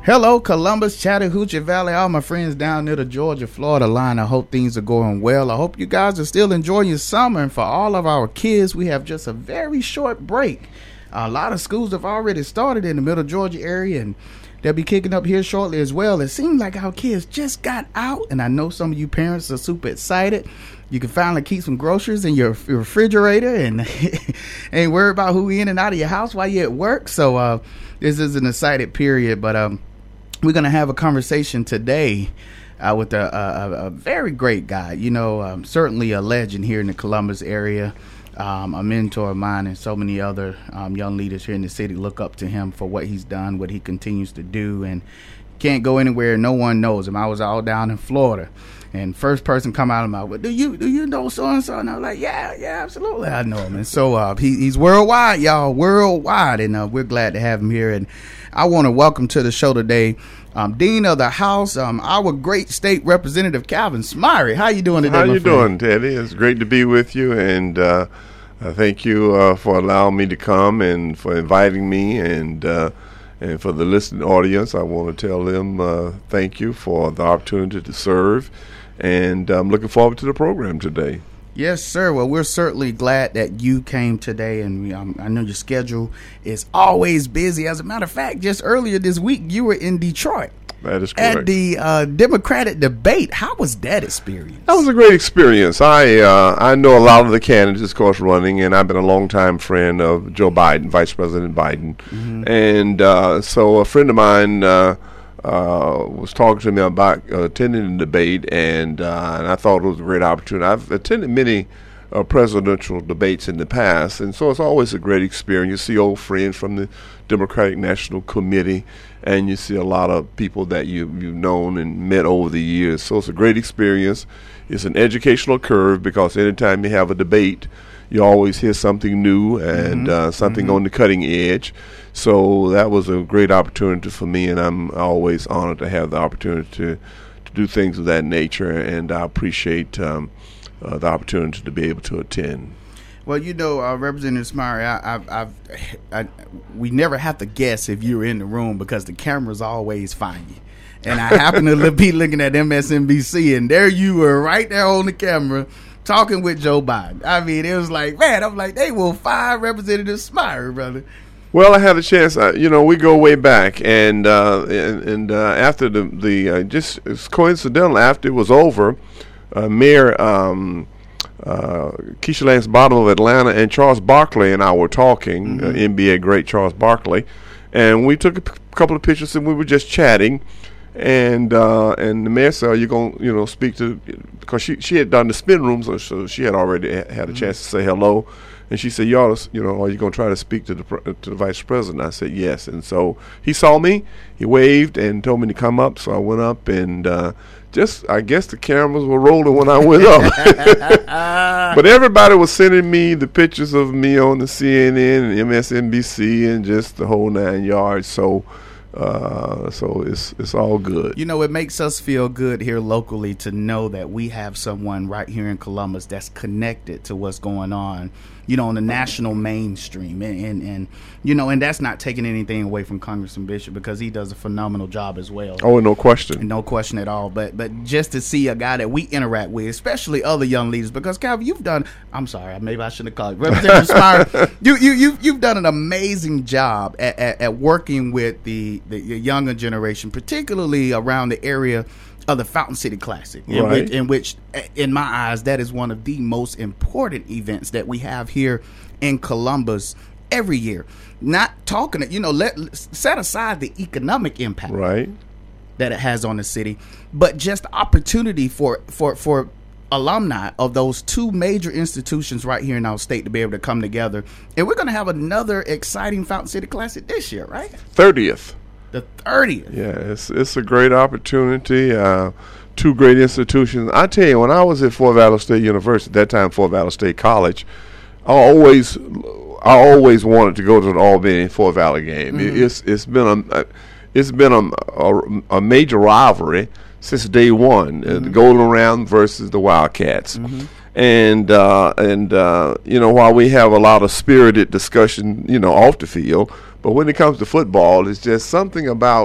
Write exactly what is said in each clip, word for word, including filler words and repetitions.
Hello, Columbus, Chattahoochee Valley, all my friends down near the Georgia-Florida line. I hope things are going well. I hope you guys are still enjoying your summer. And for all of our kids, we have just a very short break. A lot of schools have already started in the middle Georgia area, and they'll be kicking up here shortly as well. It seems like our kids just got out, and I know some of you parents are super excited. You can finally keep some groceries in your, your refrigerator and ain't worry about who in and out of your house while you're at work. So uh, this is an excited period, but um. We're going to have a conversation today uh, with a, a, a very great guy, you know, um, certainly a legend here in the Columbus area, um, a mentor of mine, and so many other um, young leaders here in the city look up to him for what he's done, what he continues to do, and can't go anywhere. No one knows him. I was all down in Florida, and first person come out of my mouth, do you do you know so-and-so? And I was like, yeah, yeah, absolutely, I know him. And so uh, he, he's worldwide, y'all, worldwide, and uh, we're glad to have him here. And I want to welcome to the show today um, Dean of the House, um, our great state representative, Calvin Smyre. How you doing today, How my you friend? doing, Teddy? It's great to be with you, and uh, uh, thank you uh, for allowing me to come and for inviting me, and uh, and for the listening audience, I want to tell them uh, thank you for the opportunity to serve, and I'm looking forward to the program today. Yes, sir. Well, we're certainly glad that you came today, and we, um, I know your schedule is always busy. As a matter of fact, just earlier this week, you were in Detroit. That is correct. At the uh, Democratic debate. How was that experience? That was a great experience. I uh, I know a lot of the candidates, of course, running, and I've been a longtime friend of Joe Biden, Vice President Biden. Mm-hmm. And uh, so a friend of mine uh, uh, was talking to me about uh, attending the debate, and, uh, and I thought it was a great opportunity. I've attended many uh, presidential debates in the past, and so it's always a great experience. You see old friends from the Democratic National Committee, and you see a lot of people that you, you've known and met over the years. So it's a great experience. It's an educational curve, because anytime you have a debate, you always hear something new and mm-hmm. uh, something mm-hmm. on the cutting edge. So that was a great opportunity for me, and I'm always honored to have the opportunity to, to do things of that nature, and I appreciate um, uh, the opportunity to be able to attend. Well, you know, uh, Representative Smyre, I, I've, I've, I, we never have to guess if you're in the room, because the cameras always find you. And I happen to be looking at M S N B C, and there you were right there on the camera talking with Joe Biden. I mean, it was like, man, I'm like, they will find Representative Smyre, brother. Well, I had a chance. Uh, you know, we go way back, and uh, and, and uh, after the the uh, just it's coincidental, after it was over, uh, Mayor um, uh, Keisha Lance Bottom of Atlanta and Charles Barkley and I were talking, mm-hmm. uh, N B A great Charles Barkley, and we took a p- couple of pictures, and we were just chatting. And uh, and the mayor said, "Are you going, you know, speak to?" Because she she had done the spin rooms, so, so she had already had a mm-hmm. chance to say hello. And she said, "You ought to, you know, are you going to try to speak to the to the vice president?" I said, "Yes." And so he saw me, he waved and told me to come up. So I went up, and uh, just I guess the cameras were rolling when I went up. But everybody was sending me the pictures of me on the C N N and M S N B C and just the whole nine yards. So. Uh, so it's it's all good. You know, it makes us feel good here locally to know that we have someone right here in Columbus that's connected to what's going on, you know, on the national mainstream. And, and, and you know, and that's not taking anything away from Congressman Bishop, because he does a phenomenal job as well. Oh, no question. No question at all. But but just to see a guy that we interact with, especially other young leaders, because, Calvin, you've done, I'm sorry, maybe I shouldn't have called you, Representative Smyre, you, you, you, you've done an amazing job at, at, at working with the the younger generation, particularly around the area of the Fountain City Classic, in, right. which, in which, in my eyes, that is one of the most important events that we have here in Columbus every year. Not talking, you know, let set aside the economic impact right. that it has on the city, but just opportunity for for for alumni of those two major institutions right here in our state to be able to come together. And we're going to have another exciting Fountain City Classic this year, right? thirtieth. The thirtieth. Yeah, it's it's a great opportunity. Uh, two great institutions. I tell you, when I was at Fort Valley State University, at that time Fort Valley State College, I always I always wanted to go to an Albany Fort Valley game. Mm-hmm. It, it's it's been a it's been a, a, a major rivalry since day one. Mm-hmm. Uh, the Golden Round versus the Wildcats. Mm-hmm. And uh, and uh, you know, while we have a lot of spirited discussion, you know, off the field, but when it comes to football, it's just something about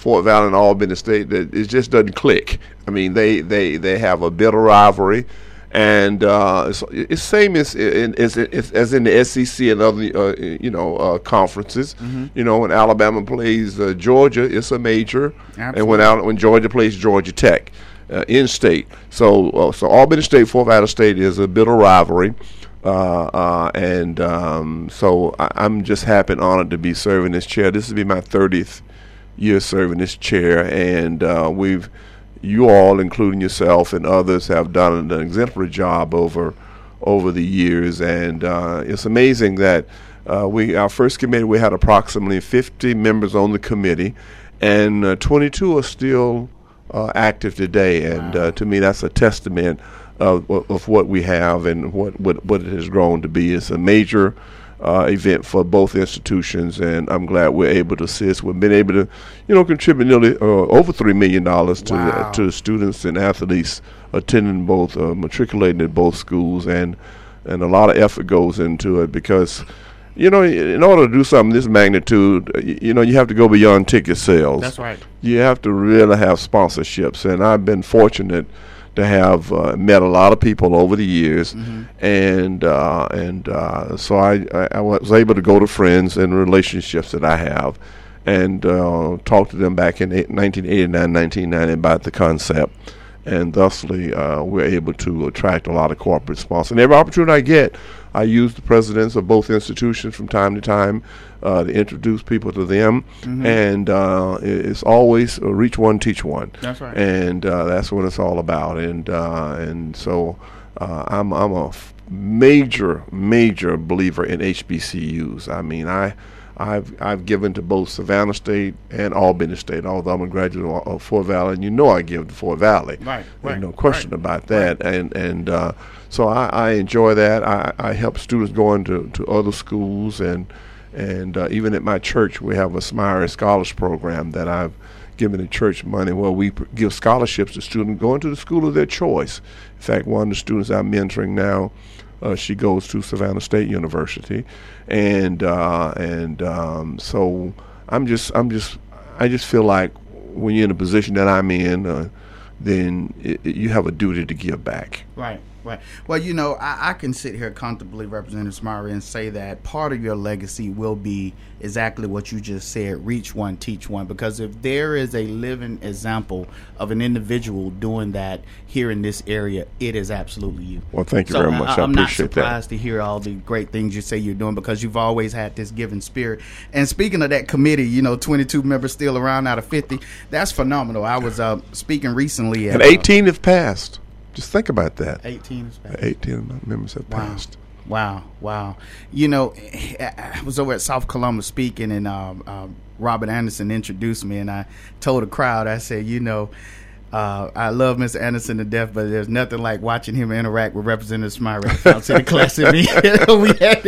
Fort Valley and Albany State that it just doesn't click. I mean, they they, they have a bitter rivalry, and uh, it's, it's same as in, as, as in the S E C and other uh, you know uh, conferences. Mm-hmm. You know, when Alabama plays uh, Georgia, it's a major, Absolutely. and when Al- when Georgia plays Georgia Tech, uh, in state. So uh, so Albany State, Fort Valley State is a bitter rivalry. Uh, uh, and um, so I, I'm just happy and honored to be serving this chair. This will be my thirtieth year serving this chair, and uh, we've, you all, including yourself and others, have done an exemplary job over over the years. And uh, it's amazing that uh, we, our first committee, we had approximately fifty members on the committee, and uh, twenty-two are still uh, active today. And uh, to me, that's a testament Of, of what we have and what, what, what it has grown to be. It's a major uh, event for both institutions, and I'm glad we're able to assist. We've been able to, you know, contribute nearly uh, over three million dollars to wow. uh, to the students and athletes attending both, uh, matriculating at both schools, and and a lot of effort goes into it because, you know, in order to do something this magnitude, you, you know, you have to go beyond ticket sales. That's right. You have to really have sponsorships, and I've been fortunate to have uh, met a lot of people over the years, mm-hmm. and uh, and uh, so I, I, I was able to go to friends and relationships that I have, and uh, talk to them back in nineteen eighty-nine, nineteen ninety about the concept, and thusly uh, we're able to attract a lot of corporate sponsors. And every opportunity I get, I use the presidents of both institutions from time to time uh, to introduce people to them, mm-hmm. and uh, it's always uh, reach one, teach one. That's right. And uh, that's what it's all about. And uh, and so uh, I'm I'm a f- major major believer in H B C Us. I mean, I. I've I've given to both Savannah State and Albany State, although I'm a graduate of Fort Valley, and you know I give to Fort Valley. Right, right. There's no question right, about that. Right. And and uh, so I, I enjoy that. I, I help students go into to other schools, and and uh, even at my church we have a Smyre Scholars program that I've given the church money where we pr- give scholarships to students going to the school of their choice. In fact, one of the students I'm mentoring now, Uh, she goes to Savannah State University, and uh, and um, so I'm just I'm just I just feel like when you're in a position that I'm in, uh, then it, it, you have a duty to give back. Right, right. Well, you know, I, I can sit here comfortably, Representative Smyre, and say that part of your legacy will be exactly what you just said: reach one, teach one. Because if there is a living example of an individual doing that here in this area, it is absolutely you. Well, thank you so very much. I, I I'm appreciate not surprised that. to hear all the great things you say you're doing, because you've always had this giving spirit. And speaking of that committee, you know, twenty-two members still around out of fifty. That's phenomenal. I was uh, speaking recently at, and eighteen uh, have passed. Just think about that. eighteen has passed. eighteen members have wow. passed. Wow, wow. You know, I was over at South Columbus speaking, and uh, uh, Robert Anderson introduced me, and I told the crowd, I said, you know, uh, I love Mister Anderson to death, but there's nothing like watching him interact with Representative Smyre at Fountain City Classic. we had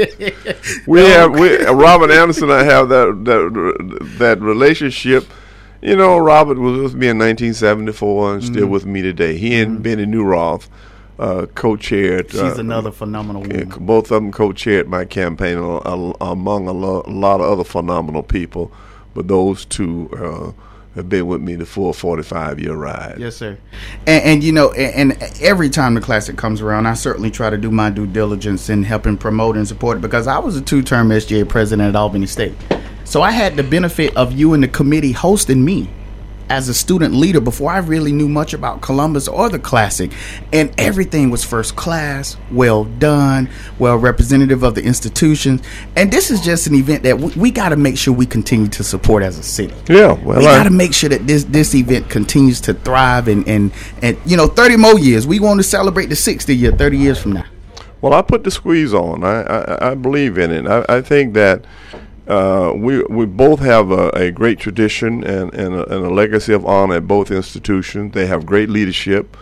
we have we, Robert Anderson and I have that that that relationship. You know, Robert was with me in nineteen seventy-four and mm-hmm. still with me today. He and mm-hmm. Benny Newroth uh, co-chaired. She's uh, another phenomenal woman. Uh, both of them co-chaired my campaign uh, among a, lo- a lot of other phenomenal people. But those two uh, have been with me the full forty-five year ride. Yes, sir. And, and you know, and, and every time the Classic comes around, I certainly try to do my due diligence in helping promote and support it, because I was a two-term S G A president at Albany State. So I had the benefit of you and the committee hosting me as a student leader before I really knew much about Columbus or the Classic. And everything was first class, well done, well representative of the institutions. And this is just an event that we, we got to make sure we continue to support as a city. Yeah, well, we got to make sure that this this event continues to thrive. And, and, and, you know, thirty more years. We want to celebrate the sixty year, thirty years from now. Well, I put the squeeze on. I, I, I believe in it. I, I think that Uh, we we both have a, a great tradition and, and, a, and a legacy of honor at both institutions. They have great leadership,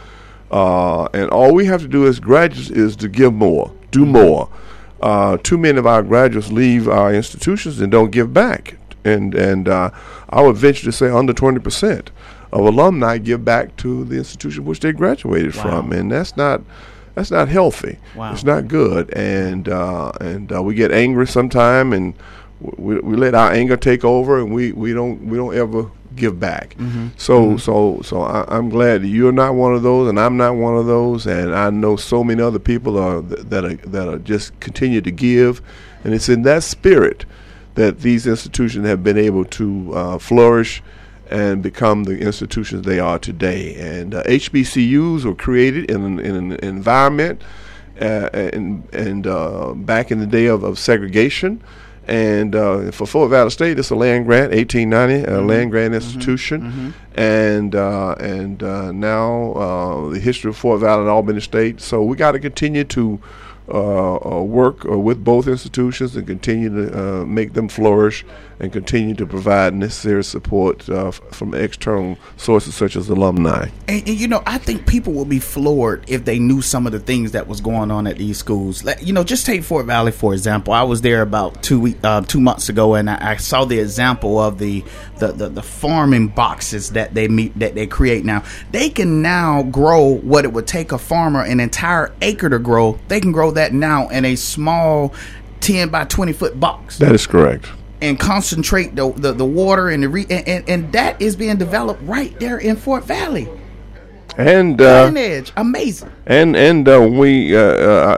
uh, and all we have to do as graduates is to give more, do more. Uh, too many of our graduates leave our institutions and don't give back, and and uh, I would venture to say under twenty percent of alumni give back to the institution which they graduated wow. from, and that's not. That's not healthy. Wow. It's not good, and uh, and uh, we get angry sometime, and we we let our anger take over, and we, we don't we don't ever give back. Mm-hmm. So Mm-hmm. so so I, I'm glad that you're not one of those, and I'm not one of those, and I know so many other people are th- that are that are just continue to give, and it's in that spirit that these institutions have been able to uh, flourish and become the institutions they are today. And uh, H B C Us were created in an, in an environment uh, and and uh, back in the day of, of segregation. And uh, for Fort Valley State, it's a land grant, eighteen ninety, a Mm-hmm. land grant institution. Mm-hmm. And uh, and uh, now uh, the history of Fort Valley and Albany State. So we got to continue to uh, uh, work uh, with both institutions and continue to uh, make them flourish and continue to provide necessary support uh, f- from external sources such as alumni. And, and you know, I think people will be floored if they knew some of the things that was going on at these schools. Like, you know, just take Fort Valley for example. I was there about two week, uh, two months ago, and I, I saw the example of the, the, the, the farming boxes that they meet that they create now. They can now grow what it would take a farmer an entire acre to grow. They can grow that now in a small ten by twenty foot box. That is correct. And concentrate the the, the water and the re- and, and, and that is being developed right there in Fort Valley. And uh, Cutting edge, amazing. And and uh, we, uh, uh,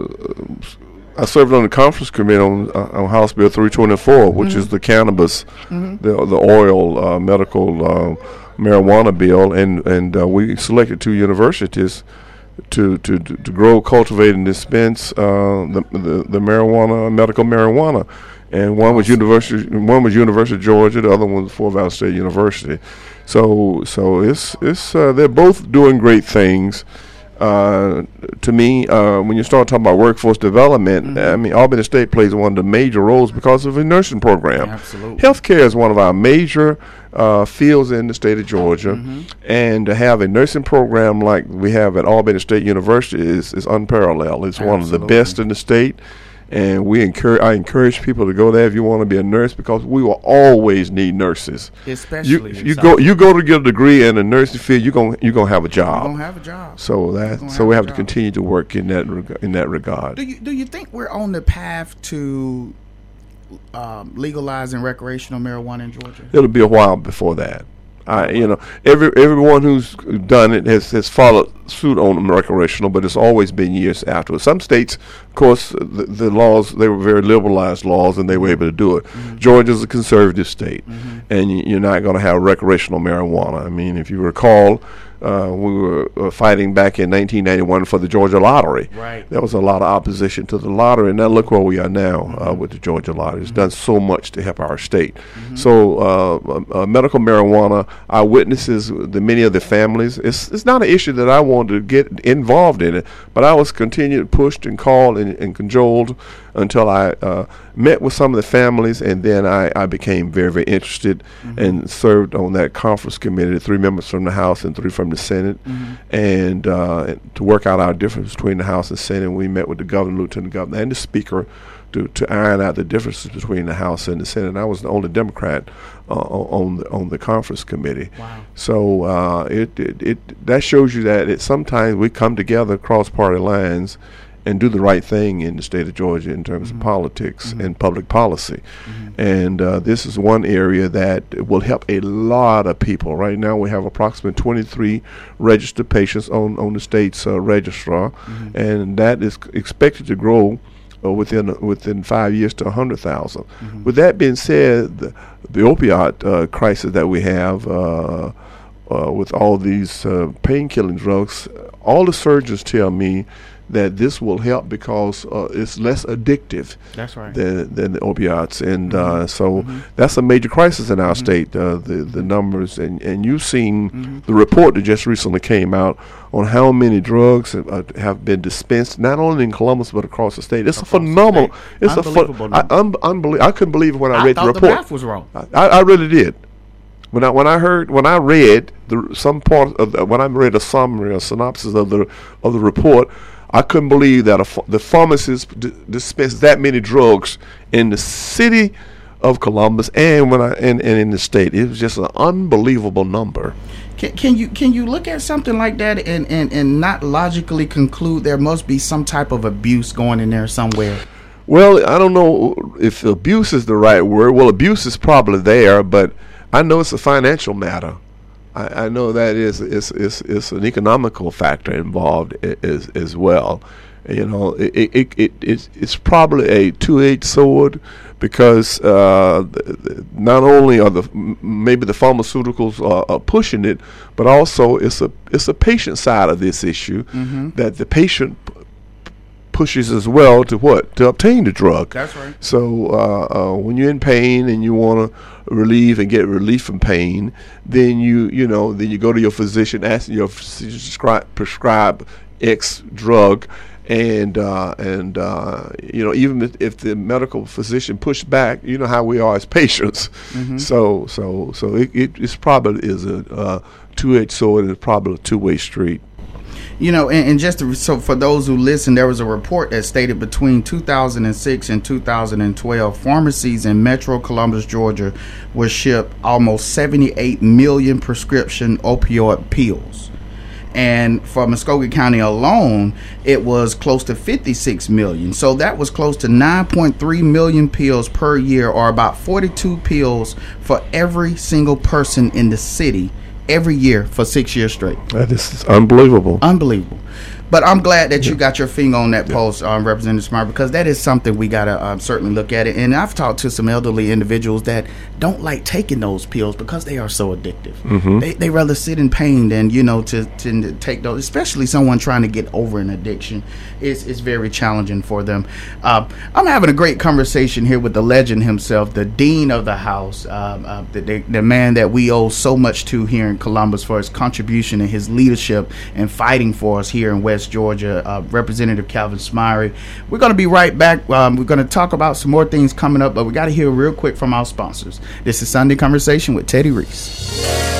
I served on the conference committee on, uh, on House Bill three twenty-four, which Mm-hmm. is the cannabis, Mm-hmm. the the oil uh, medical uh, marijuana bill, and and uh, we selected two universities to to, to, to grow, cultivate, and dispense uh, the, the the marijuana, medical marijuana. And one was University, one was University of Georgia. The other one was Fort Valley State University. So, so it's it's uh, they're both doing great things. Uh, to me, uh, when you start talking about workforce development, Mm-hmm. I mean, Albany State plays one of the major roles because of a nursing program. Absolutely. Healthcare is one of our major uh, fields in the state of Georgia, Mm-hmm. and to have a nursing program like we have at Albany State University is, is unparalleled. It's one of the Absolutely. best in the state. And we encourage, I encourage people to go there if you want to be a nurse, because we will always need nurses. Especially You in you South go you go to get a degree in the nursing field, you're gonna you're gonna have a job. You're gonna have a job. So You're that gonna so we have have a to job. continue to work in that reg- in that regard. Do you do you think we're on the path to um, legalizing recreational marijuana in Georgia? It'll be a while before that. I, you know, every everyone who's done it has, has followed suit on recreational, but it's always been years afterwards. Some states, of course, the, the laws, they were very liberalized laws, and they were able to do it. Mm-hmm. Georgia's a conservative state, Mm-hmm. and you, you're not going to have recreational marijuana. I mean, if you recall, uh, we were uh, fighting back in nineteen ninety-one for the Georgia lottery. Right. There was a lot of opposition to the lottery, and now look where we are now uh, with the Georgia lottery. It's done so much to help our state. So uh, uh, medical marijuana, our witnesses, the many of the families, it's it's not an issue that I wanted to get involved in it, but I was continued, pushed and called and, and cajoled until I uh, met with some of the families, and then I, I became very, very interested Mm-hmm. and served on that conference committee, three members from the House and three from the Senate, Mm-hmm. and uh, to work out our difference between the House and Senate. We met with the governor, lieutenant governor, and the speaker to, to iron out the differences between the House and the Senate. And I was the only Democrat uh, on the on the conference committee. Wow. So uh, it, it it that shows you that it, sometimes we come together across party lines and do the right thing in the state of Georgia in terms Mm-hmm. of politics and public policy. Mm-hmm. And uh, this is one area that will help a lot of people. Right now we have approximately twenty-three registered patients on, on the state's uh, registrar, Mm-hmm. and that is c- expected to grow uh, within within five years to one hundred thousand. Mm-hmm. With that being said, the, the opioid uh, crisis that we have uh, uh, with all these uh, pain-killing drugs, all the surgeons tell me that this will help because uh, it's less addictive That's right. than, than the opioids, and uh, so Mhm. that's a major crisis in our Mhm. state. Uh, the the numbers, and, and you've seen Mhm. the report that just recently came out on how many drugs have, uh, have been dispensed, not only in Columbus but across the state. It's Across a the phenomenal. state. It's a Unbelievable fun. I, number. un, unbelie- I couldn't believe it when I, I read the thought the report. math was wrong. I, I really did. When I when I heard when I read the some part of the, when I read a summary, a synopsis of the of the report, I couldn't believe that a, ph- the pharmacist d- dispensed that many drugs in the city of Columbus and when I and, and in the state. It was just an unbelievable number. Can, can you can you look at something like that and, and, and not logically conclude there must be some type of abuse going in there somewhere? Well, I don't know if abuse is the right word. Well, abuse is probably there, but I know it's a financial matter. I, I know that is is is is an economical factor involved as as well. You know, it it, it it's, it's probably a two-edged sword, because uh, not only are the maybe the pharmaceuticals are, are pushing it, but also it's a it's a patient side of this issue, mm-hmm. that the patient p- pushes as well to what to obtain the drug. That's right. So uh, uh, when you're in pain and you want to relieve and get relief from pain, then you you know then you go to your physician, ask your prescribe prescribe X drug. And uh, and uh, you know, even if, if the medical physician pushed back, you know how we are as patients. Mm-hmm. So so so it, it it's probably is a uh, two-edged sword, and it's probably a two-way street. You know, and, and just to, so for those who listen, there was a report that stated between two thousand six and two thousand twelve, pharmacies in Metro Columbus, Georgia, were shipped almost seventy-eight million prescription opioid pills. And for Muskogee County alone, it was close to fifty-six million. So that was close to nine point three million pills per year, or about forty-two pills for every single person in the city every year for six years straight. That is unbelievable. Unbelievable. But I'm glad that yeah. you got your finger on that yeah. pulse, um, Representative Smart, because that is something we got to um, certainly look at it. And I've talked to some elderly individuals that don't like taking those pills because they are so addictive. Mm-hmm. They they rather sit in pain than, you know, to, to take those, especially someone trying to get over an addiction. It's, it's very challenging for them. Uh, I'm having a great conversation here with the legend himself, the dean of the house, um, uh, the, the, the man that we owe so much to here in Columbus for his contribution and his leadership and fighting for us here in West Georgia, uh, Representative Calvin Smyre. We're going to be right back. Um, we're going to talk about some more things coming up, but we got to hear real quick from our sponsors. This is Sunday Conversation with Teddy Reese.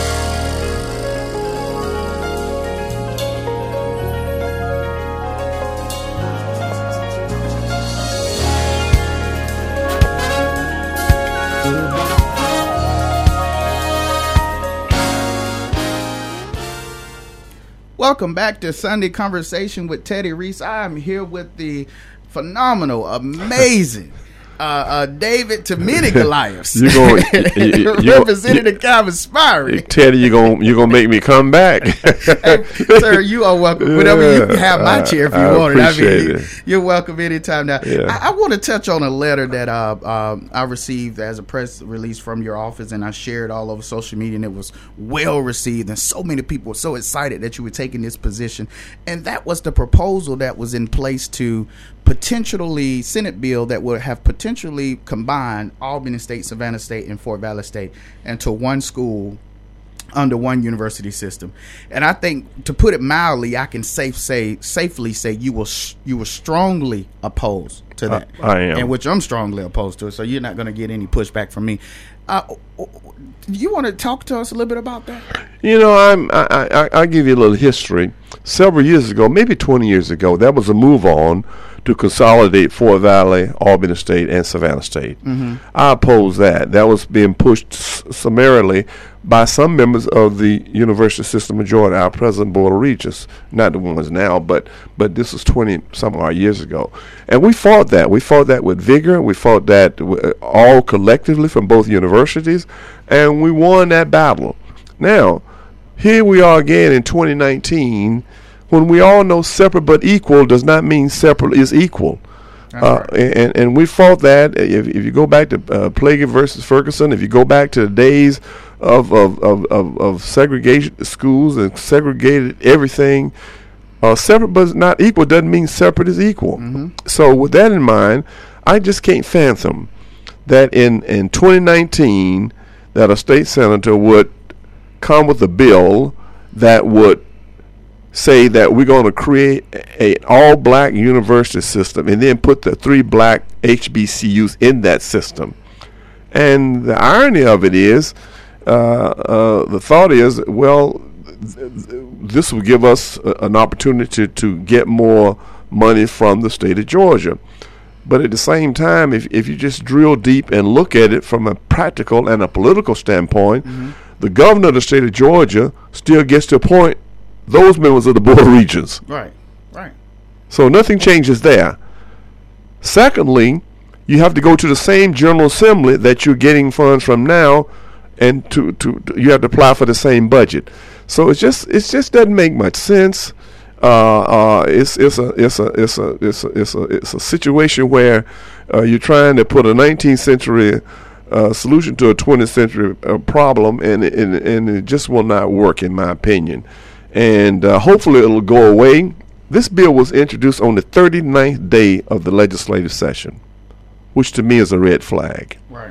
Welcome back to Sunday Conversation with Teddy Reese. I am here with the phenomenal, amazing uh, uh, David to many Goliaths. You're going, you, you, you, Representative Calvin Smyre. Teddy, you're going you're gonna make me come back. Hey, sir, you are welcome. Whenever yeah, you can have my chair if you I want it. I mean, it. You're welcome anytime now. Yeah. I, I want to touch on a letter that uh, uh, I received as a press release from your office, and I shared all over social media, and it was well received, and so many people were so excited that you were taking this position. And that was the proposal that was in place to potentially Senate bill that would have potentially combined Albany State, Savannah State, and Fort Valley State into one school under one university system. And I think, to put it mildly, I can safe say safely say you will sh- you were strongly opposed to that. Uh, I am, and which I'm strongly opposed to. So you're not going to get any pushback from me. Uh, do you want to talk to us a little bit about that? You know, I'm I I I'll give you a little history. Several years ago, maybe twenty years ago, there was a move on to consolidate Fort Valley, Albany State, and Savannah State. Mm-hmm. I oppose that. That was being pushed s- summarily by some members of the University System Majority, our present Board of Regents, not the ones now, but but this was twenty some odd years ago. And we fought that. We fought that with vigor. We fought that w- all collectively from both universities, and we won that battle. Now, here we are again in twenty nineteen, when we all know separate but equal does not mean separate is equal. Uh, right. and, and we fought that. If, if you go back to uh, Plager versus Ferguson, if you go back to the days of of, of, of, of segregation schools and segregated everything, uh, separate but not equal doesn't mean separate is equal. Mm-hmm. So with that in mind, I just can't fathom that in, in twenty nineteen that a state senator would come with a bill that would say that we're going to create a all-black university system and then put the three black H B C Us in that system. And the irony of it is, uh, uh, the thought is, well, th- th- this will give us a, an opportunity to, to get more money from the state of Georgia. But at the same time, if, if you just drill deep and look at it from a practical and a political standpoint, mm-hmm. the governor of the state of Georgia still gets to appoint those members of the Board of Regents. Right, right. So nothing changes there. Secondly, you have to go to the same General Assembly that you're getting funds from now and to, to, to you have to apply for the same budget. So it's just it just doesn't make much sense. Uh, uh, it's it's a it's a it's a it's a it's a, it's a situation where uh, you're trying to put a nineteenth century uh, solution to a twentieth century uh, problem, and, and and it just will not work, in my opinion. And uh, hopefully it'll go away. This bill was introduced on the thirty-ninth day of the legislative session, which to me is a red flag. Right.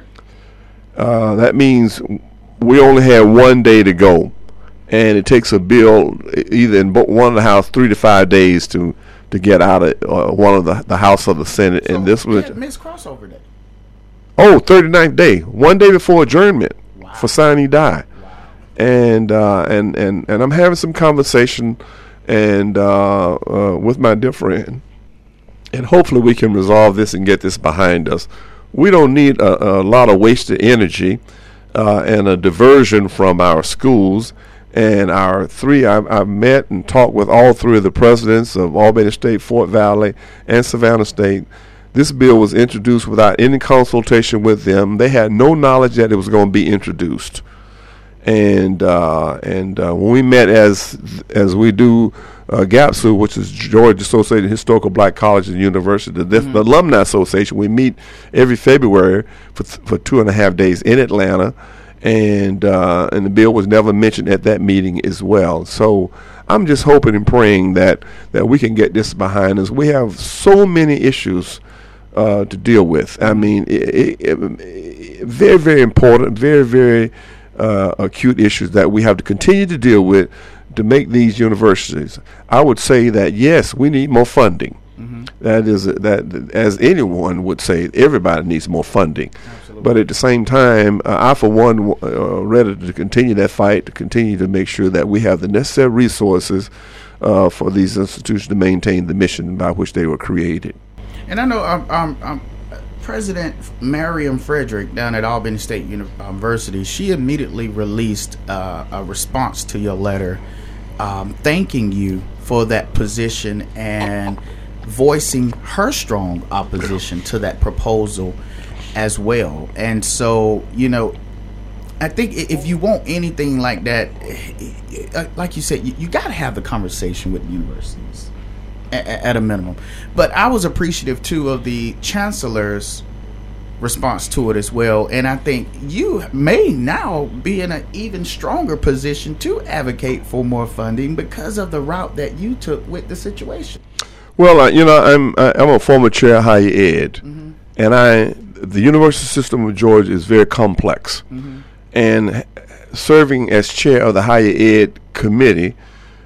Uh, that means we only had one day to go, and it takes a bill either in one of the House three to five days to to get out of uh, one of the the House or the Senate. So and this was Miss Crossover Day. Oh, thirty-ninth day, one day before adjournment. Wow. For sine die. Wow. And uh, and and and I'm having some conversation and uh, uh, with my dear friend, and hopefully we can resolve this and get this behind us. We don't need a, a lot of wasted energy uh, and a diversion from our schools. And our three, I've, I've met and talked with all three of the presidents of Albany State, Fort Valley, and Savannah State. This bill was introduced without any consultation with them. They had no knowledge that it was going to be introduced. And uh, and uh, when we met as as we do uh, GAPSU, which is Georgia Associated Historical Black Colleges and Universities, the, mm-hmm. the Alumni Association, we meet every February for th- for two and a half days in Atlanta, and uh, and the bill was never mentioned at that meeting as well. So I'm just hoping and praying that that we can get this behind us. We have so many issues uh, to deal with. I mean, it, it, it, very very important, very very. Uh, acute issues that we have to continue to deal with to make these universities. I would say that yes, we need more funding. Mm-hmm. That is that, as anyone would say, everybody needs more funding. Absolutely. But at the same time, uh, I for one uh, ready to continue that fight, to continue to make sure that we have the necessary resources uh, for these institutions to maintain the mission by which they were created. And I know I'm. I'm, I'm President Mariam Frederick down at Albany State University, she immediately released uh, a response to your letter um, thanking you for that position and voicing her strong opposition to that proposal as well. And so, you know, I think if you want anything like that, like you said, you, you got to have the conversation with universities. At a minimum. But I was appreciative too of the chancellor's response to it as well, and I think you may now be in an even stronger position to advocate for more funding because of the route that you took with the situation. Well, uh, you know, I'm I'm a former chair of higher ed, mm-hmm. and I the university system of Georgia is very complex, mm-hmm. and serving as chair of the higher ed committee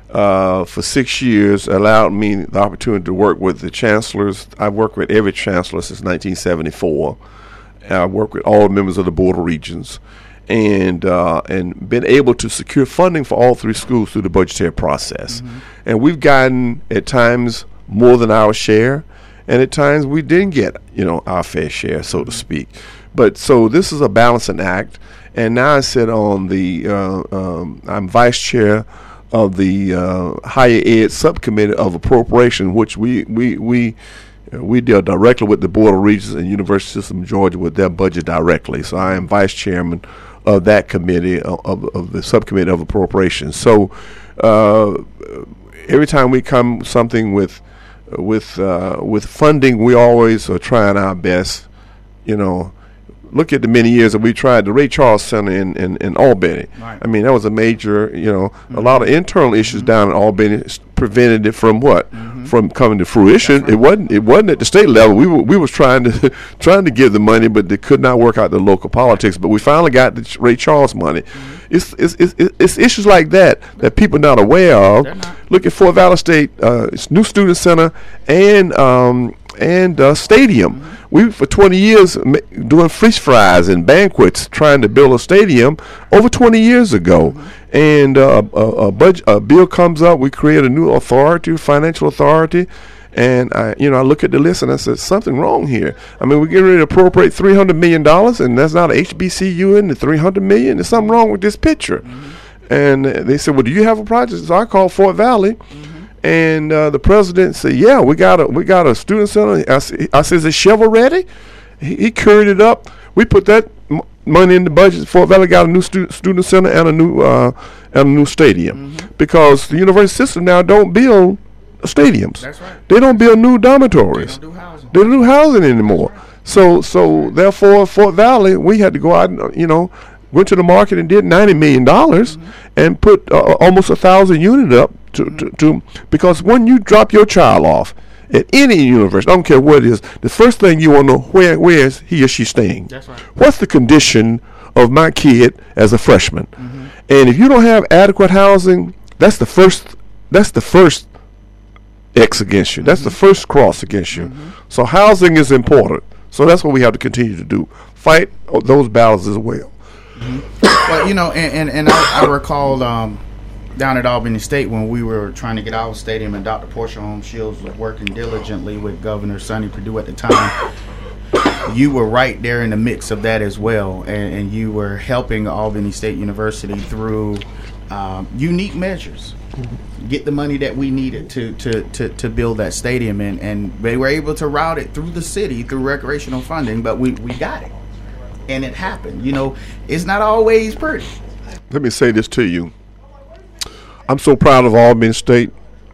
Uh, for six years allowed me the opportunity to work with the chancellors. I've worked with every chancellor since nineteen seventy-four. I've worked with all members of the Board of Regents, and uh, and been able to secure funding for all three schools through the budgetary process. Mm-hmm. And we've gotten at times more than our share, and at times we didn't get, you know, our fair share, so to speak. But so this is a balancing act. And now I sit on the uh, um, I'm vice chair of the uh, higher ed subcommittee of appropriation, which we we we uh, we deal directly with the Board of Regents and University System of Georgia with their budget directly. So I am vice chairman of that committee of, of, of the subcommittee of appropriation. So uh, every time we come something with with uh, with funding, we always are trying our best. You know, look at the many years that we tried the Ray Charles Center in, in, in Albany. Right. I mean, that was a major, you know, mm-hmm. a lot of internal issues mm-hmm. down in Albany prevented it from what? Mm-hmm. From coming to fruition. Right. It wasn't it wasn't at the state level. We were we was trying to trying to give the money, but they could not work out the local politics. But we finally got the Ray Charles money. Mm-hmm. It's, it's it's it's issues like that that people are not aware of. Not. Look at Fort Valley State, uh, its new student center and um, and uh, stadium. Mm-hmm. We for twenty years ma- doing fish fries and banquets, trying to build a stadium over twenty years ago. Mm-hmm. And uh, a, a budget, a bill comes up. We create a new authority, financial authority, and I, you know, I look at the list and I said something wrong here. I mean, we're getting ready to appropriate three hundred million dollars, and that's not a H B C U in the three hundred million. There's something wrong with this picture. Mm-hmm. And uh, they said, "Well, do you have a project?" So I called Fort Valley. Mm-hmm. And uh, the president said, "Yeah, we got a we got a student center." I, I said, "Is it shovel ready?" He, he carried it up. We put that m- money in the budget. Fort Valley got a new stu- student center and a new uh, and a new stadium, mm-hmm. because the university system now don't build stadiums. That's right. They don't build new dormitories. They don't do housing. They don't do housing anymore. Right. So so therefore, Fort Valley, we had to go out and, you know, went to the market and did ninety million dollars, mm-hmm. and put uh, almost a thousand units up to, mm-hmm. to, to because when you drop your child off at any university, I don't care what it is, the first thing you want to know, where where is he or she staying? That's right. What's the condition of my kid as a freshman? Mm-hmm. And if you don't have adequate housing, that's the first that's the first X against you. Mm-hmm. That's the first cross against you. Mm-hmm. So housing is important. So that's what we have to continue to do. Fight those battles as well. Mm-hmm. Well, you know, and, and, and I, I recall um, down at Albany State when we were trying to get our stadium, and Doctor Portia Holmes Shields was working diligently with Governor Sonny Perdue at the time. You were right there in the mix of that as well, and, and you were helping Albany State University through um, unique measures, get the money that we needed to to, to, to build that stadium, and, and they were able to route it through the city through recreational funding, but we, we got it. And it happened. You know, it's not always pretty. Let me say this to you. I'm so proud of Albany State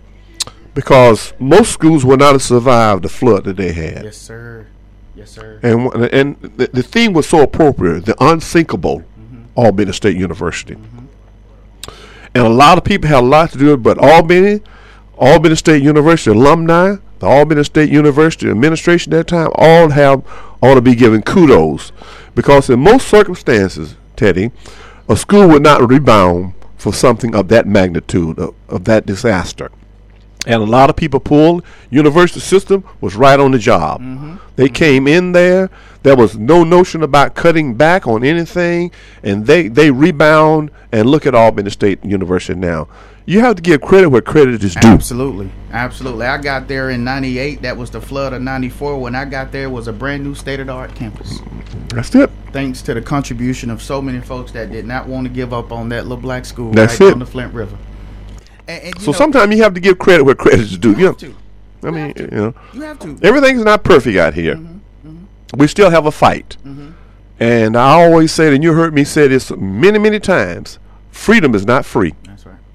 because most schools would not have survived the flood that they had. Yes, sir. Yes, sir. And and the, the theme was so appropriate, the unsinkable mm-hmm. Albany State University. Mm-hmm. And a lot of people had a lot to do with it, but Albany, Albany State University alumni, the Albany State University administration at that time, all have ought to be given kudos. Because in most circumstances, Teddy, a school would not rebound for something of that magnitude, of, of that disaster. And a lot of people pulled. University system was right on the job. Mm-hmm. They mm-hmm. came in there. There was no notion about cutting back on anything. And they, they rebound, and look at Albany State University now. You have to give credit where credit is due. Absolutely. Absolutely. I got there in ninety-eight. That was the flood of ninety-four. When I got there, it was a brand new state-of-the-art campus. That's it. Thanks to the contribution of so many folks that did not want to give up on that little black school That's right it. on the Flint River. And, and so sometimes you have to give credit where credit is due. You, you have know, to. I you mean, have to. you know, you have to. Everything's not perfect out here. Mm-hmm. Mm-hmm. We still have a fight. Mm-hmm. And I always say, and you heard me say this many, many times, freedom is not free. That's right.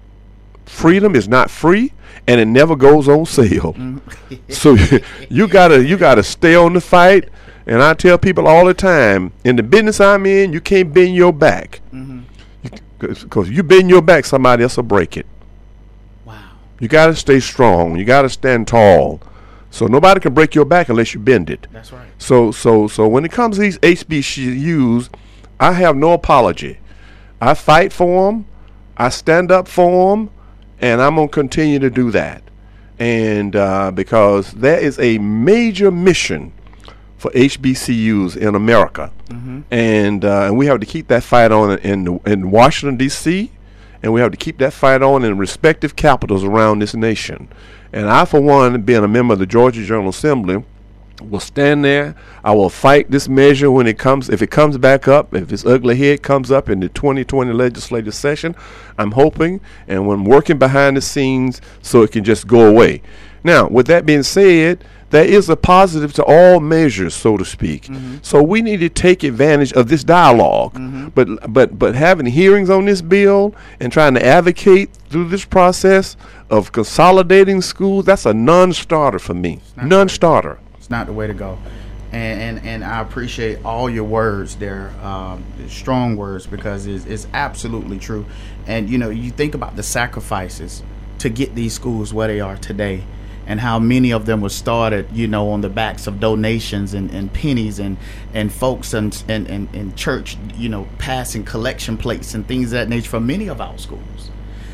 Freedom is not free, and it never goes on sale. Mm-hmm. So you gotta you gotta stay on the fight. And I tell people all the time, in the business I'm in, you can't bend your back. Mm-hmm. Because you, you bend your back, somebody else will break it. Wow. You got to stay strong. You got to stand tall. So nobody can break your back unless you bend it. That's right. So so so when it comes to these H B C Us, I have no apology. I fight for them. I stand up for them. And I'm going to continue to do that. And uh, because there is a major mission for H B C Us in America. Mm-hmm. And uh, and we have to keep that fight on in, in Washington, D C, and we have to keep that fight on in respective capitals around this nation. And I, for one, being a member of the Georgia General Assembly, will stand there. I will fight this measure when it comes, if it comes back up, if its ugly head comes up in the twenty twenty legislative session. I'm hoping, and when working behind the scenes so it can just go away. Now, with that being said, there is a positive to all measures, so to speak. Mm-hmm. So we need to take advantage of this dialogue. Mm-hmm. But but but having hearings on this bill and trying to advocate through this process of consolidating schools, that's a non-starter for me. Non-starter. It's not the way to go. And, and and I appreciate all your words there, um, strong words, because it's, it's absolutely true. And, you know, you think about the sacrifices to get these schools where they are today, and how many of them were started, you know, on the backs of donations and, and pennies and, and folks and, and, and, and church, you know, passing collection plates and things of that nature for many of our schools.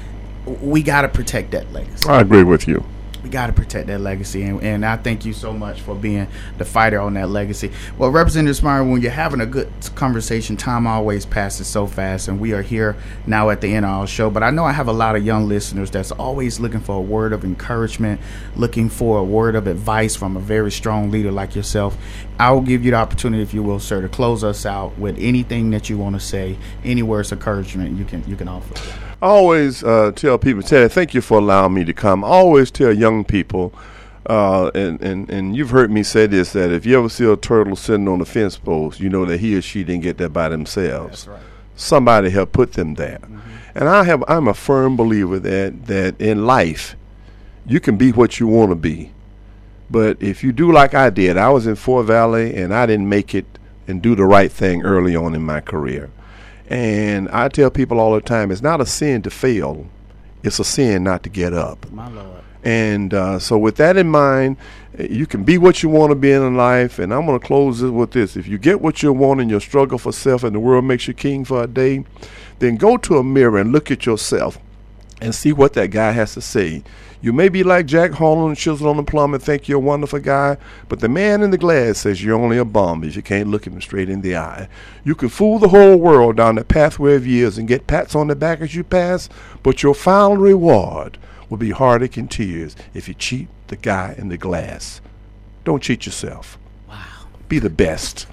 We got to protect that legacy. I agree with you. We got to protect that legacy, and, and I thank you so much for being the fighter on that legacy. Well, Representative Smyre, when you're having a good conversation, time always passes so fast, and we are here now at the end of our show. But I know I have a lot of young listeners that's always looking for a word of encouragement, looking for a word of advice from a very strong leader like yourself. I will give you the opportunity, if you will, sir, to close us out with anything that you want to say, any words of encouragement you can you can offer. I always uh, tell people, Ted, thank you for allowing me to come. I always tell young people, Uh, and, and, and you've heard me say this, that if you ever see a turtle sitting on a fence post, you know that he or she didn't get there by themselves. That's right. Somebody helped put them there. Mm-hmm. And I have, I'm a firm believer that, that in life, you can be what you want to be. But if you do like I did, I was in Fort Valley and I didn't make it and do the right thing early on in my career. And I tell people all the time, it's not a sin to fail. It's a sin not to get up. My Lord. And uh, so with that in mind, you can be what you want to be in life. And I'm going to close it with this. If you get what you want in your struggle for self and the world makes you king for a day, then go to a mirror and look at yourself and see what that guy has to say. You may be like Jack Harlow, chisel on the plum, and think you're a wonderful guy, but the man in the glass says you're only a bum if you can't look him straight in the eye. You can fool the whole world down the pathway of years and get pats on the back as you pass, but your final reward will be heartache and tears if you cheat the guy in the glass. Don't cheat yourself. Wow. Be the best.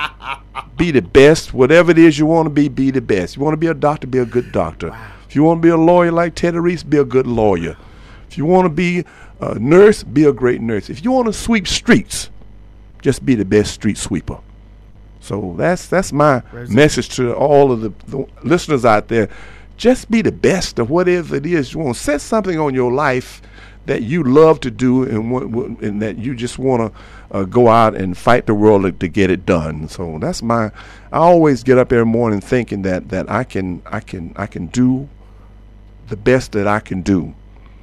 Be the best. Whatever it is you want to be, be the best. You want to be a doctor, be a good doctor. Wow. If you want to be a lawyer like Teddy Reese, be a good lawyer. If you want to be a nurse, be a great nurse. If you want to sweep streets, just be the best street sweeper. So that's that's my Resident. message to all of the, the listeners out there. Just be the best of whatever it is you want. Set something on your life that you love to do and, w- and that you just want to uh, go out and fight the world to, to get it done. So that's my. I always get up every morning thinking that that I can I can I can do the best that I can do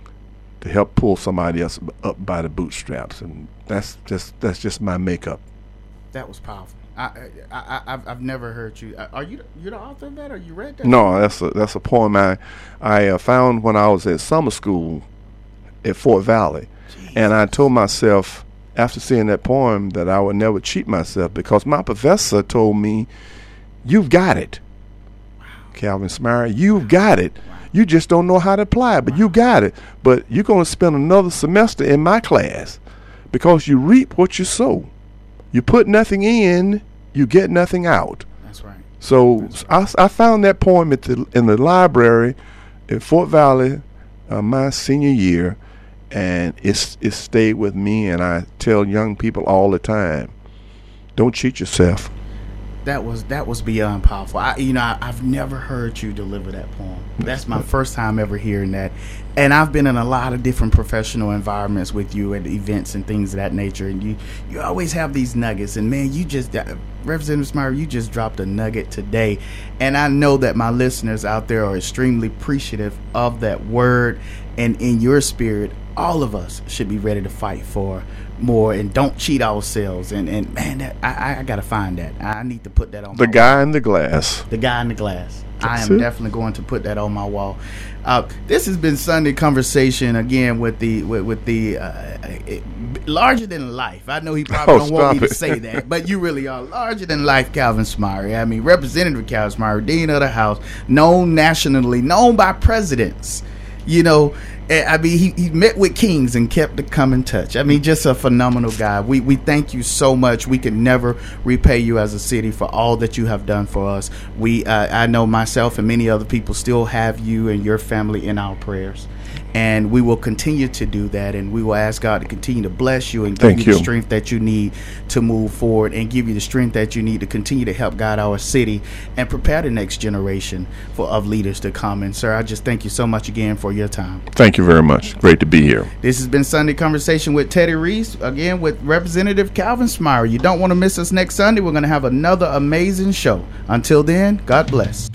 to help pull somebody else up by the bootstraps, and that's just that's just my makeup. That was powerful. I, I, I I've, I've never heard you. Are you you the author of that, or you read that? No, that's a that's a poem I I uh, found when I was at summer school at Fort Valley, Jesus. And I told myself after seeing that poem that I would never cheat myself because my professor told me, "You've got it, wow. Calvin Smyre. You've got it. Wow. You just don't know how to apply it, but wow. you got it. But you're going to spend another semester in my class because you reap what you sow. You put nothing in, you get nothing out." That's right. So That's right. I, I found that poem at the, in the library at Fort Valley uh, my senior year, and it's it stayed with me. And I tell young people all the time, don't cheat yourself. That was that was beyond powerful. I, you know, I, I've never heard you deliver that poem. That's my first time ever hearing that. And I've been in a lot of different professional environments with you at events and things of that nature. And you, you always have these nuggets. And man, you just, uh, Representative Smyre, you just dropped a nugget today. And I know that my listeners out there are extremely appreciative of that word. And in your spirit, all of us should be ready to fight for more and don't cheat ourselves. And, and man, that, I, I got to find that. I need to put that on the my guy wall. in the glass. The guy in the glass. That's I am it. definitely going to put that on my wall. Uh, this has been Sunday Conversation again with the with, with the uh, it, larger than life. I know he probably Oh, don't want me stop to it. say that, but you really are larger than life, Calvin Smyre. I mean, Representative Calvin Smyre, Dean of the House, known nationally, known by presidents. You know, I mean, he, he met with kings and kept the come touch. I mean, just a phenomenal guy. We we thank you so much. We can never repay you as a city for all that you have done for us. We, uh, I know myself and many other people still have you and your family in our prayers. And we will continue to do that. And we will ask God to continue to bless you and give Thank you, you. the strength that you need to move forward and give you the strength that you need to continue to help guide our city and prepare the next generation for of leaders to come. And sir, I just thank you so much again for your time. Thank you very much. Great to be here. This has been Sunday Conversation with Teddy Reese, again with Representative Calvin Smyre. You don't want to miss us next Sunday. We're going to have another amazing show. Until then, God bless.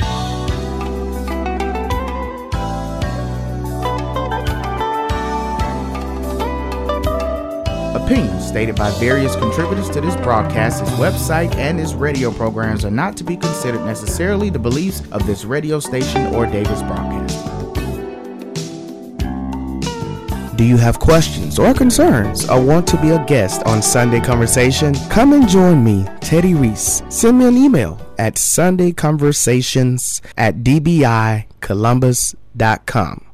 Opinions stated by various contributors to this broadcast, this website, and its radio programs are not to be considered necessarily the beliefs of this radio station or Davis broadcast. Do you have questions or concerns or want to be a guest on Sunday Conversation? Come and join me, Teddy Reese. Send me an email at sundayconversations at d b i columbus dot com.